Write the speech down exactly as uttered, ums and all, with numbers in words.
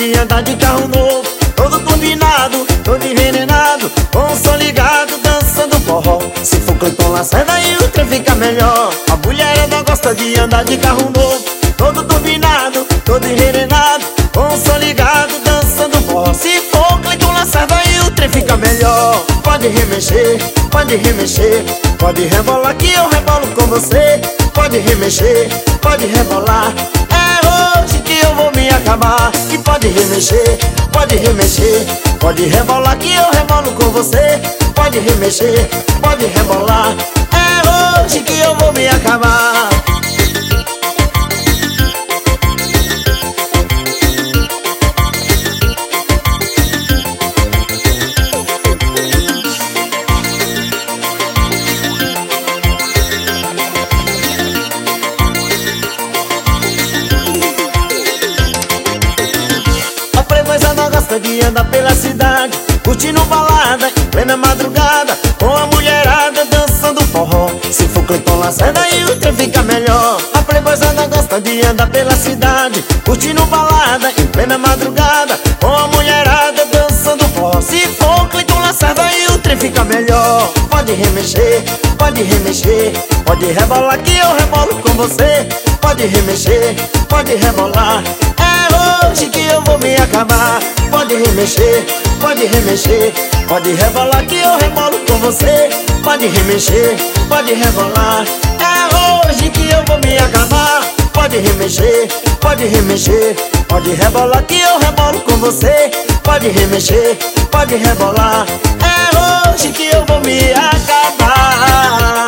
de andar de carro novo, todo turbinado, todo envenenado, com o som ligado, dançando forró. Se for Cleiton Lacerda aí o trem fica melhor. A mulherada gosta de andar de carro novo, todo turbinado, todo envenenado, com o som ligado, dançando forró. Se for Cleiton Lacerda aí o trem fica melhor. Pode remexer, pode remexer, pode rebolar que eu rebolo com você. Pode remexer, pode rebolar, é hoje que eu vou me acabar. E pode remexer, pode remexer, pode rebolar que eu rebolo com você. Pode remexer, pode rebolar, é hoje que eu vou me acabar. Gosta de andar pela cidade, curtindo balada em plena madrugada, com a mulherada dançando forró. Se for Cleiton Lacerda aí o trem fica melhor. A playboyzada gosta de andar pela cidade, curtindo balada em plena madrugada, com a mulherada dançando forró. Se for Cleiton Lacerda aí o trem fica melhor. Pode remexer, pode remexer, pode rebolar que eu rebolo com você. Pode remexer, pode rebolar, é hoje que eu vou me acabar. Pode remexer, pode remexer, pode rebolar que eu rebolo com você. Pode remexer, pode rebolar, é hoje que eu vou me acabar. Pode remexer, pode remexer, pode rebolar que eu rebolo com você. Pode remexer, pode rebolar, é hoje que eu vou me acabar.